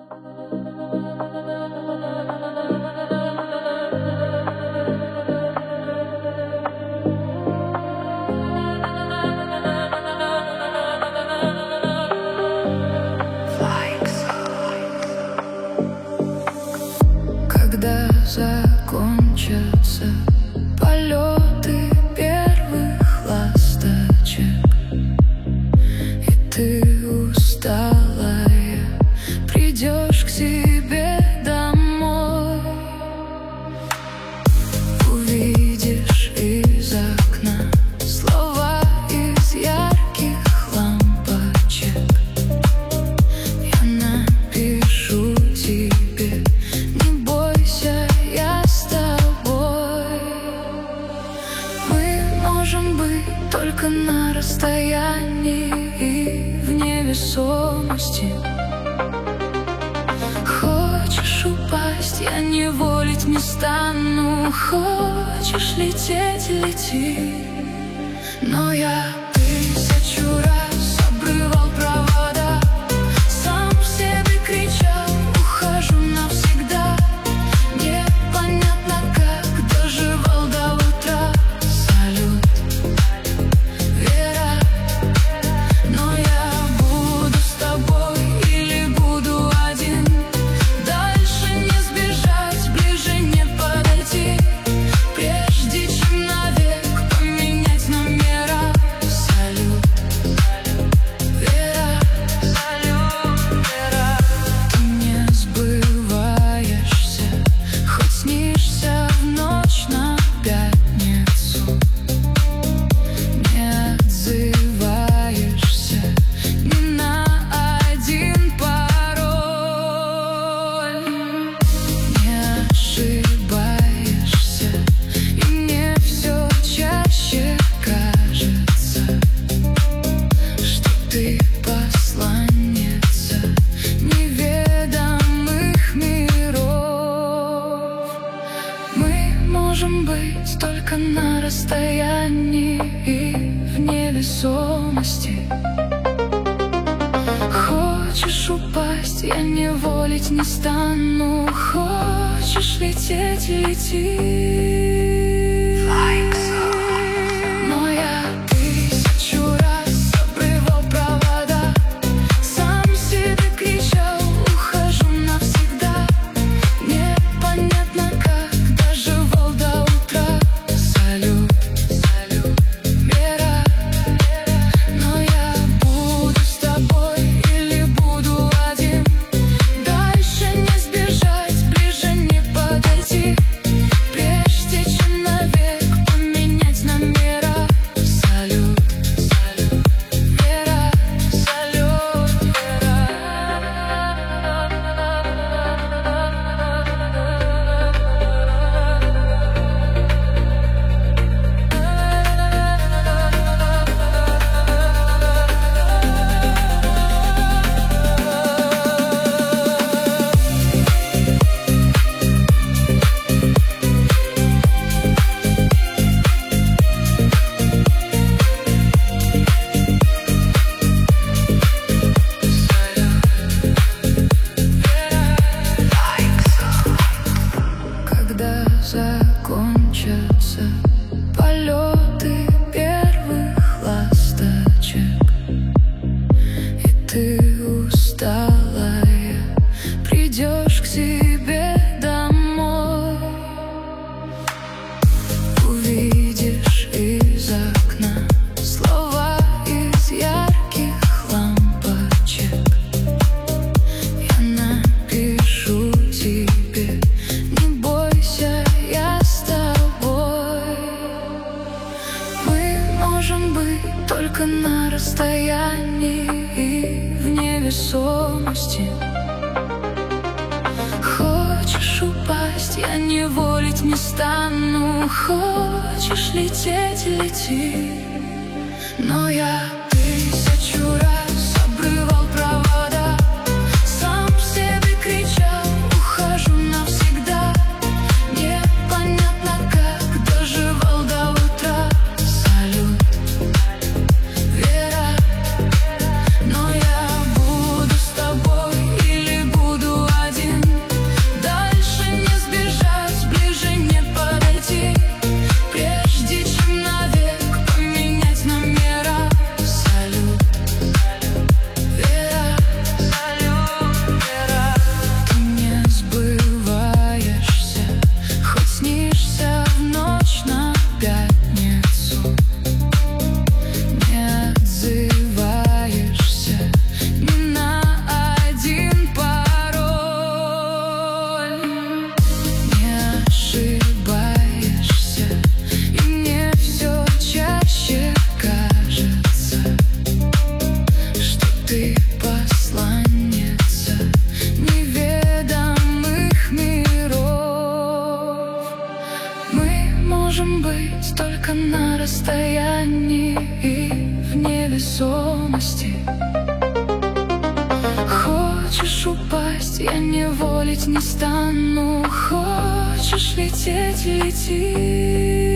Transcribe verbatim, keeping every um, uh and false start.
Когда закончатся полеты первых ласточек, и ты усталая придешь к себе домой, увидишь из окна слова из ярких лампочек. Я напишу тебе: не бойся, я с тобой. Мы можем быть только на расстоянии и в невесомости. Хочешь упасть, я не волить не стану. Хочешь лететь — лети. Но я тысячу раз обрывал провода, сам себе кричал: ухожу навсегда. Непонятно, как доживал до утра. Салют, Вера. Но я буду с тобой или буду один. Дальше не сбежать, ближе не подойти, прежде чем навек поменять номера. Салют, Вера. Салют, Вера. Ты не сбываешься, хоть снишься в ночь на пятницу. Не отзываешься ни на один пароль. Не ошибаешься, и мне все чаще кажется, что ты посланница неведомых миров. Мы можем быть только на расстоянии и в невесомости. Хочешь упасть, я не волить не стану. Хочешь лететь — лети. Но я тысячу раз обрывал провода, сам себе кричал: ухожу навсегда. Непонятно, как доживал до утра. Салют, салют, Вера. Но я буду с тобой или буду один. Дальше не сбежать, ближе не подойти, прежде чем навек поменять номера. Салют, салют, Вера. Салют, Вера. Когда закончатся полеты первых ласточек, и ты усталая придешь к себе домой, увидишь из окна слова из ярких лампочек. Я напишу тебе: не бойся, я с тобой. Мы можем быть только на расстоянии и в невесомости. Хочешь упасть, я не волить не стану. Хочешь лететь — лети. Но я тысячу раз обрывал провода, сам себе кричал: ухожу навсегда. Непонятно, как доживал до утра. Салют, Вера. Но я буду с тобой или буду я не волить не стану. Хочешь лететь — лети.